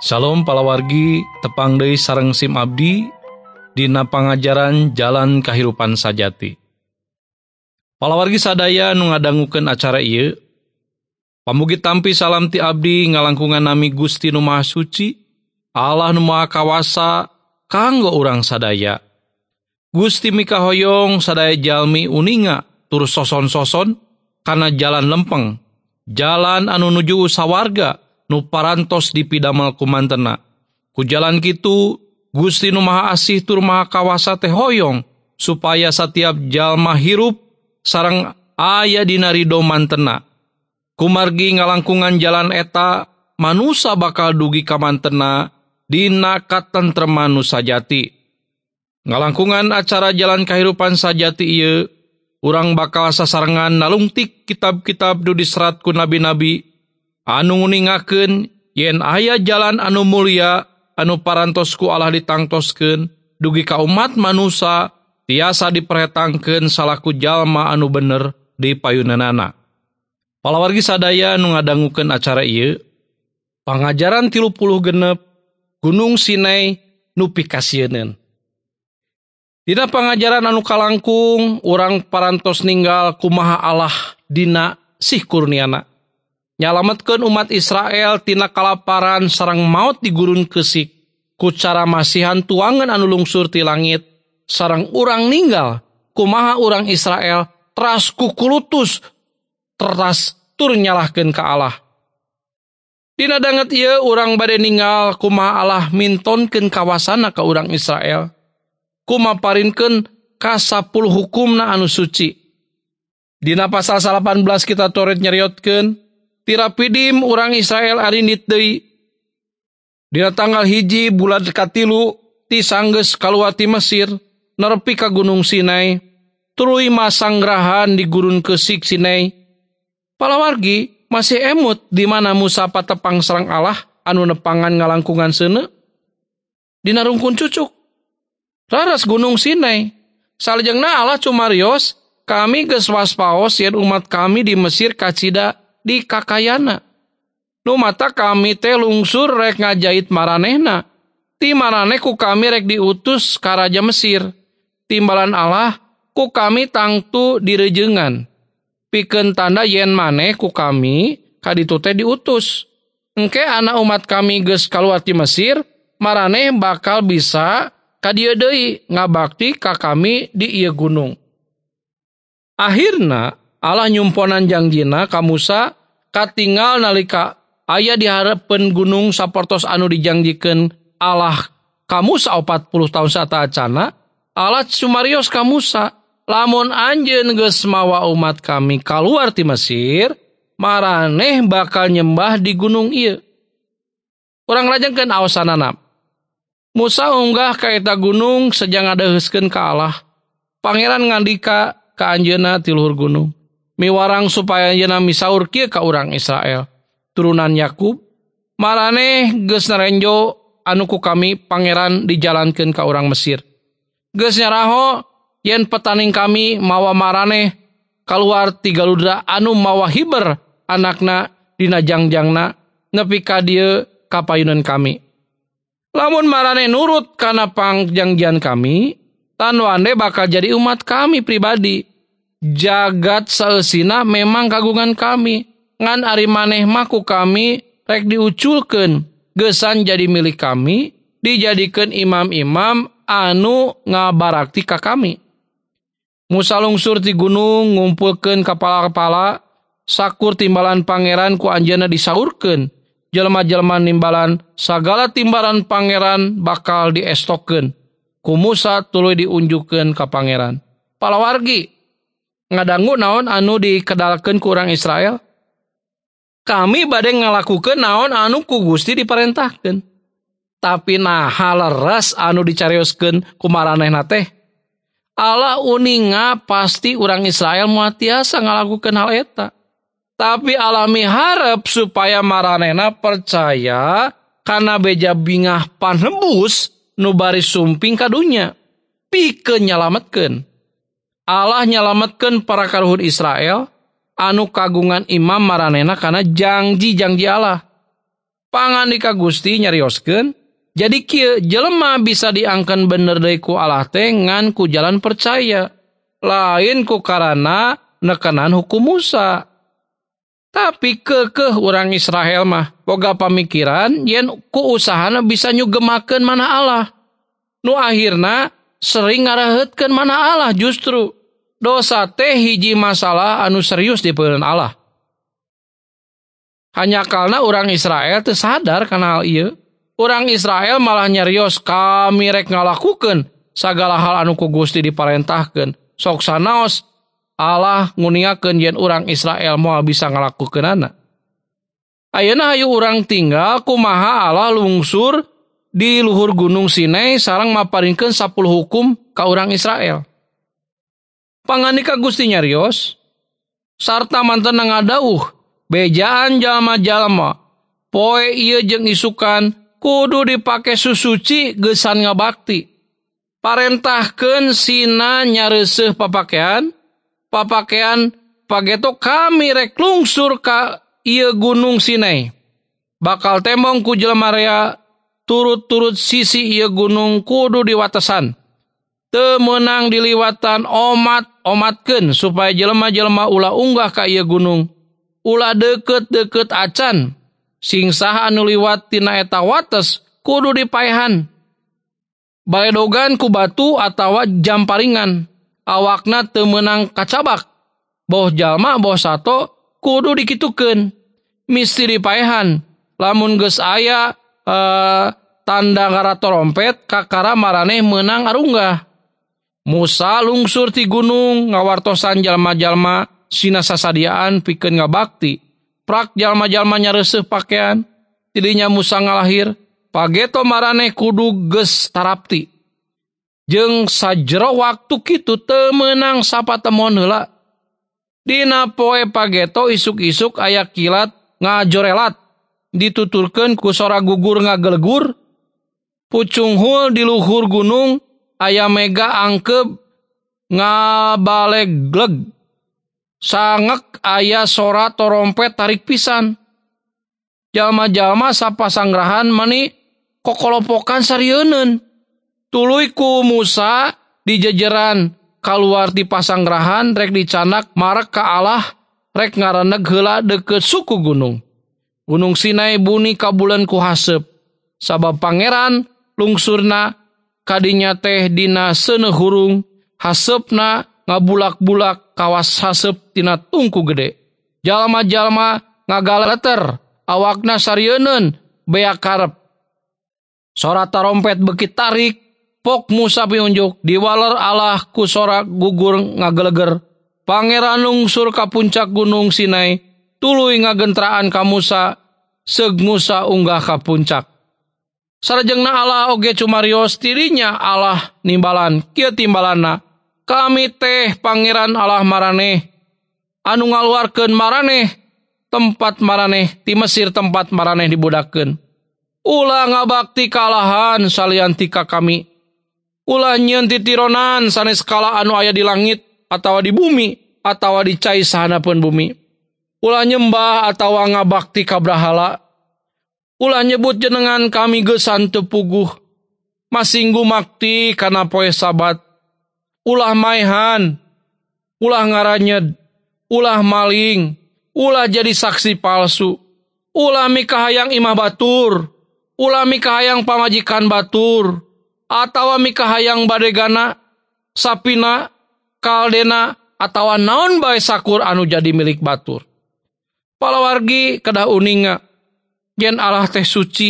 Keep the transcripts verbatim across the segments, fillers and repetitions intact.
Shalom palawargi, tepang deui sareng sim abdi dina pangajaran jalan kahirupan sajati. Palawargi sadaya nu ngadangukeun acara ieu, pamugi tampi salam ti abdi ngalangkungan nami Gusti Nu Maha Suci, Allah Nu Maha Kawasa kanggo urang sadaya. Gusti mikahoyong sadaya jalmi uninga tur soson-soson kana jalan lempeng, jalan anu nuju sawarga nu parantos dipidamel kumantena. Ku jalan kitu Gusti Nu Maha Asih tur Maha Kawasa teh hoyong supaya setiap jalma hirup sareng aya dina ridho mantena. Kumargi ngalangkungan jalan eta manusa bakal dugi ka mantena dina katentreman nu sajati. Ngalangkungan acara jalan kahirupan sajati ieu, urang bakal sasarengan nalungtik kitab-kitab nu diserat ku nabi-nabi anu nguningakeun yen aya jalan anu mulia anu parantos ku Allah ditangtoskeun dugi ka umat manusa tiasa diperhetangkeun salaku jalma anu bener di payunanana. Palawargi sadaya nu ngadangukeun acara ieu, pangajaran tilu puluh genep Gunung Sinai nu pikasieun. Dina pangajaran anu kalangkung, urang parantos ninggal kumaha Allah dina sih kurniana. Nyalametkeun umat Israel tina kalaparan sareng maot di gurun keusik ku cara masihan tuangan anu lungsur ti langit sareng urang ninggal kumaha urang Israel teras kukulutus teras tur nyalahkeun ka Allah. Dina danget ieu urang bade ninggal kumaha Allah mintonkeun kawasana ka urang Israel, kumaparinkeun ka sapuluh hukumna anu suci. Dina pasal salapan belas kita toret nyariotkeun tirapidim urang Israel arinit deui. Dina tanggal hiji bulan katilu ti sanggeus kaluar ti Mesir nepi ka Gunung Sinai, tuluy masanggrahan di gurun keusik Sinai. Palawargi masih emut di mana Musa patepang sareng Allah anu nepangan ngalangkungan seuneu. Dina rungkun cucuk raras Gunung Sinai, salajengna Allah cumarios, kami geus waspaos yen umat kami di Mesir kacida di kakayana. Nu mata kami teh lungsur rek ngajait maranehna. Ti maraneh ku kami rek diutus ka raja Mesir. Timbalan Allah ku kami tangtu direjengan. Pikeun tanda yen maneh ku kami kaditu teh diutus. Engke anak umat kami geus kaluar ti Mesir, maraneh bakal bisa ka dieu deui ngabakti ka kami di ieu gunung. Akhirna Allah nyumponan janjina ka Musa katinggal nalika aya di hareupeun gunung sapertos anu dijanjikeun Allah ka Musa opat puluh taun sataacana. Allah sumarios ka Musa, lamun anjeun geus mawa umat kami kaluar ti Mesir, maraneh bakal nyembah di gunung ieu. Urang lajengkeun aosanana. Musa unggah ka eta gunung sejang ngadeheuskeun ka Allah. Pangeran ngandika ka anjeunna ti luhur gunung, miwarang supaya anjeunna misaur kieu ka urang Israel, turunan Yakub, maraneh geus narenjo anu ku kami pangeran dijalankeun ka urang Mesir. Geus nyaraho yen petaning kami mawa maraneh kaluar ti galudra anu mawa hiber anakna dina jangjangna nepi ka dieu ka payunan kami. Lamun maraneh nurut kana pangjanjian kami, tan wande bakal jadi umat kami pribadi. Jagat saeusina memang kagungan kami, ngan ari maneh mah ku kami rek diuculkeun, geusan jadi milik kami, dijadikeun imam-imam anu ngabarakti ka kami. Musa lungsur ti gunung ngumpulkeun kapala-kapala, sakur timbalan pangeran ku anjeunna disaurkeun. Jelma-jelma nimbalan sagala timbalan pangeran bakal diestokkeun. Ku Musa tuluy diunjukkeun ka pangeran. Palawargi, ngadangu naon anu dikedalkeun ku urang Israel? Kami bade ngalakukeun naon anu ku Gusti diparentahkeun. Tapi naha leres anu dicarioskeun ku maranehna teh? Allah uninga pasti urang Israel moal tiasa ngalakukeun hal eta. Tapi Allah miharep supaya maranehna percaya kana beja bingah panembus nu bari sumping ka dunya, pikeun nyalametkeun. Allah nyalametkeun para kaluhur Israel anu kagungan imam maranehna kana janji-janji Allah. Pangandika Gusti nyarioskeun, jadi kieu jelema bisa diangkeun bener deui ku Allah teh ngan ku jalan percaya, lain ku karana nekenan hukum Musa. Tapi kekeh urang Israel mah boga pamikiran yen ku usahana bisa nyugemakeun mana Allah. Nu akhirna sering ngaraheutkeun mana Allah justru. Dosa teh hiji masalah anu serius di peureun Allah. Hanya kalna urang Israel teu sadar kana hal ieu. Urang Israel malah nyarios kami rek ngalakukeun sagala hal anu ku Gusti diparentahkeun. Sok sanaos Allah nguniakeun yen urang Israel moal bisa ngalakukeunana. Ayeuna hayu urang tinggal kumaha Allah lungsur di luhur gunung Sinai sareng maparingkeun sapuluh hukum ka urang Israel. Pangandika Gusti nyarios, sarta manten ngadauh, bejaan jalma-jalma, poe ieu jeung isukan kudu dipake susuci geusan ngabakti. Parentahkeun sina nyareuseuh papakean, papakean pageto kami rek lungsur ka ieu gunung Sinai. Bakal tembong ku jelema rea turut-turut sisi ieu gunung kudu diwatesan. Teu meunang diliwatan omat-omatkeun supaya jelema-jelema ulah unggah ka ieu gunung. Ulah deukeut-deukeut acan. Sing saha anu liwat tina eta wates kudu dipaehan. Baledogan ku batu atawa jamparingan. Awakna teu meunang kacabak. Boh jalma boh sato kudu dikitukeun. Misti dipaehan. Lamun geus aya uh, tanda ngara torompet kakara maraneh meunang arunggah. Musa lungsur ti gunung ngawartosan jalma-jalma sina sasadiaan pikeun ngabakti. Prak jalma-jalma nyareuseuh pakean. Tidinya Musa ngalahir. Pageto maraneh kudu geus tarapti. Jeung sajero waktu kitu teu meunang sapatemon heula. Dina poe pageto isuk-isuk aya kilat ngajorelat. Dituturkeun ku sora gugur ngagelegur. Pucung hul di luhur gunung aya mega angkeb ngabalegleg. Sangek aya sora torompet tarik pisan. Jalma-jalma sapasanggrahan mani kokolopokan sarieunun. Tuluy ku Musa di jejeran kaluar ti pasanggrahan rek dicanak marek ka Allah rek ngareneg heula deukeut suku gunung. Gunung Sinai buni kabuleun ku haseup. Sabab pangeran lungsurna kadinya teh dina seuneu hurung, haseupna ngabulak-bulak kawas haseup tina tungku gede. Jalma-jalma ngagaleter, awakna sarieunun beak karep. Sora tarompet beuki tarik, pok Musa piunjuk, diwaler Allah ku sora gugur ngageleger. Pangeran lungsur ka puncak gunung Sinai, tuluy ngagentraan ka Musa, seug Musa unggah ka puncak. Sarejengna Allah oge cumarios tirinya Allah nimbalan, kieu timbalanna. Kami teh pangeran Allah maraneh, anu ngaluarkeun maraneh, tempat maraneh, ti Mesir tempat maraneh dibudakeun. Ulah ngabakti kalahan salian tika kami. Ulah nyieun titironan sanes kala anu aya di langit, atawa di bumi, atawa di cai sahanapeun bumi. Ulah nyembah atawa ngabakti ka brahala. Ulah nyebut jenengan kami geusan teu puguh. Masinggu makti kana poe Sabat. Ulah maehan, ulah ngaranyed, ulah maling, ulah jadi saksi palsu, ulah mikahayang imah batur, ulah mikahayang pamajikan batur, atawa mikahayang badegana, sapina, kaldena, atawa naon bae sakur anu jadi milik batur. Palawargi kedah uninga, yen Allah teh suci,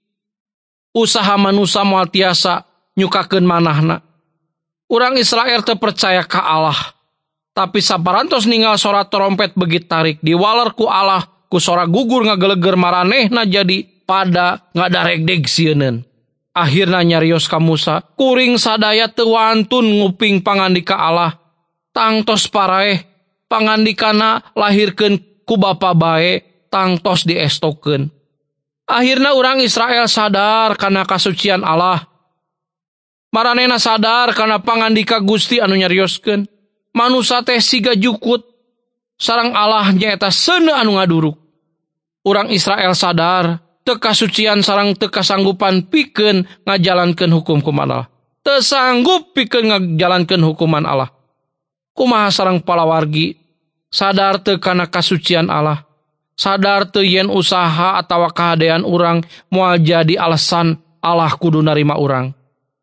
usaha manusia moal tiasa nyukakeun manahna. Urang Israel teu percaya ka Allah, tapi saparantos ninggal sora torompet beugit tarik, diwaler ku Allah ku sora gugur ngageleger maranehna jadi pada ngadaregdeg sieunun. Akhirna nyarios ka Musa, kuring sadaya teu wantun nguping pangandika Allah, tangtos paraeh pangandikana lahirkeun ku bapa bae, tangtos diestokeun. Akhirna urang Israel sadar kana kasucian Allah. Maranehna sadar kana pangandika Gusti anu nyarioskeun, manusia teh siga jukut, sareng Allah nyaeta seuneu anu ngaduruk. Urang Israel sadar teu kasucian sareng teu kasanggupan pikeun ngajalankeun hukum-hukum Allah. Teu sanggup pikeun ngajalankeun hukuman Allah. Kumaha sareng palawargi sadar teu kana kasucian Allah, sadar teu yen usaha atawa kahadean urang moal jadi alasan Allah kudu narima urang.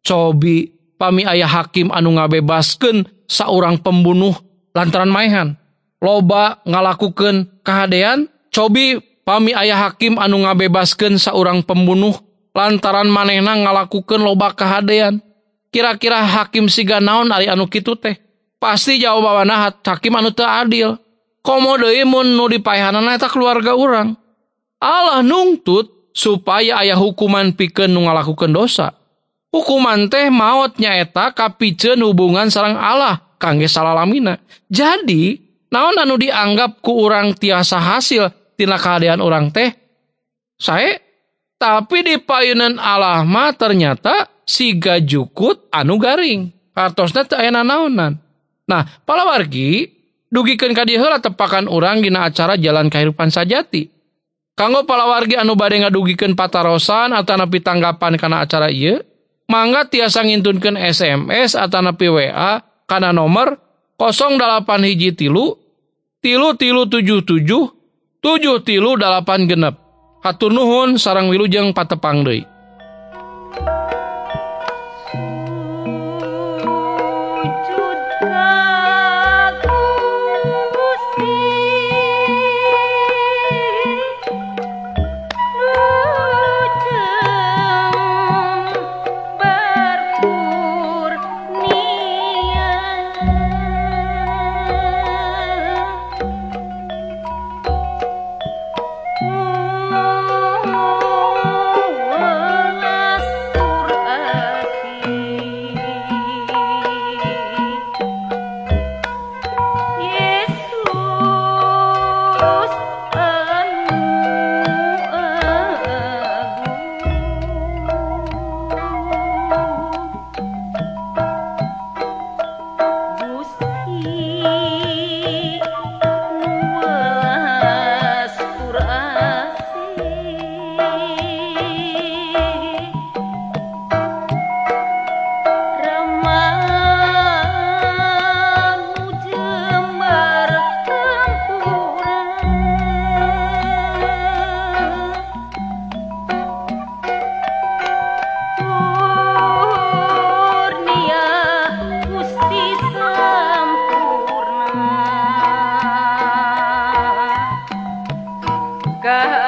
Cobi pami aya hakim anu ngabebaskeun saurang pembunuh lantaran maehan, loba ngalakukeun kahadean. Cobi pami aya hakim anu ngabebaskeun saurang pembunuh lantaran manehna ngalakukeun loba kahadean. Kira-kira hakim siga naon ari anu kitu teh? Pasti jawabanna hakim anu teu adil. Komo deui mun nu dipaehanana eta keluarga urang. Allah nungtut supaya aya hukuman pikeun nu ngalakukeun dosa. Hukuman teh maot nyaeta kapiceun hubungan sareng Allah kangge salalamina. Jadi, naon anu dianggap ku urang tiasa hasil tina kahadean urang teh? Sae, tapi di paeunan Allah mah ternyata siga jukut anu garing. Artosna teu aya nanaonan. Nah, palawargi, dugikeun ka dieu heula tepakan urang dina acara Jalan Kahirupan Sajati. Kanggo palawargi anu bade ngadugikeun patarosan atanapi tanggapan kana acara ieu, mangga tiasa ngintunkeun S M S atanapi W A kana nomor nol dalapan hiji tilu tilu tilu tujuh tujuh tujuh tilu dalapan genep. Hatur nuhun sareng wilujeng patepang deui. God.